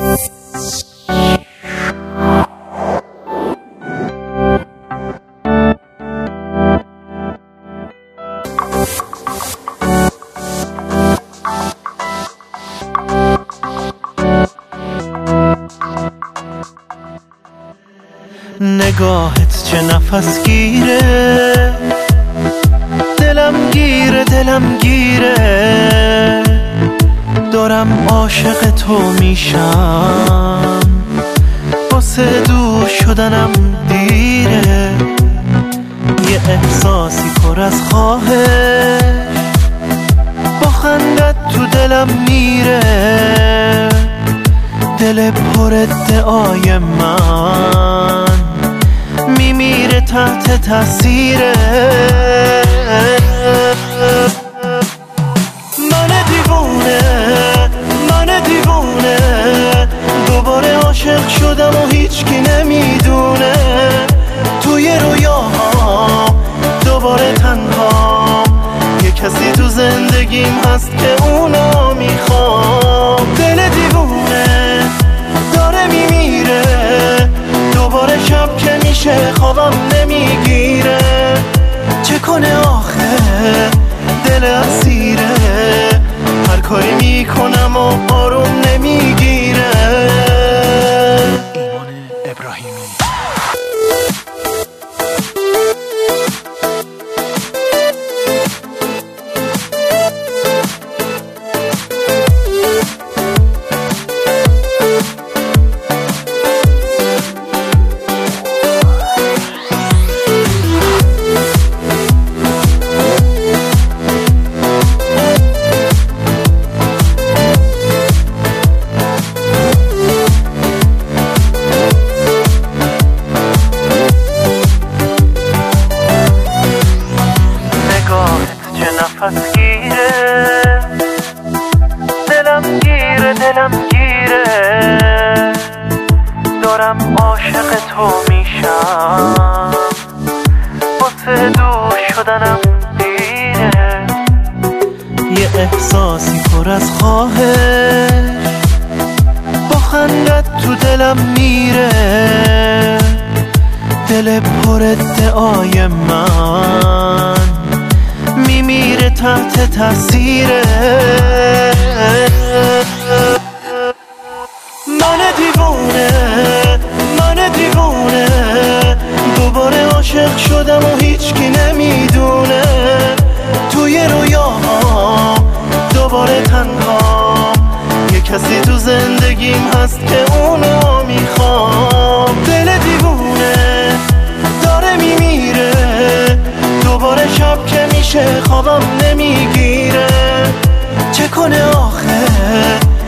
نگاهت چه نفس گیره، دلم گیره دلم گیره، دارم عاشق تو میشم، واسه دور شدنم دیره، یه احساسی پر از خواهش با خندت تو دلم میره، دل پر ادعای من میمیره تحت تاثیره. من دیوونه دوباره عاشق شدم و هیچکی نمیدونه، توی رویاها دوباره تنها، یه کسی تو زندگیم هست که اونو میخوام. دل دیوونه داره میمیره، دوباره شب که میشه خوابم نمیگیره، چه کنه آخه دل اسیره، هر کاری میکنم و آروم نمیگیره. ایمان ابراهیمی. نفس گیره، دلم گیره دلم گیره، دارم عاشق تو میشم، واسه دور شدنم دیره، یه احساسی پر از خواهش با خندت تو دلم میره، دل پر ادعای من میمیره تحت تاثیره. من دیوونه دوباره عاشق شدم و هیچکی نمیدونه، توی رویاها دوباره تنها، یه کسی تو زندگیم هست که اونو میخوام. دل دیوونه داره میمیره، دوباره شب که میشه خوابم نمیگیره، چه کنه آخه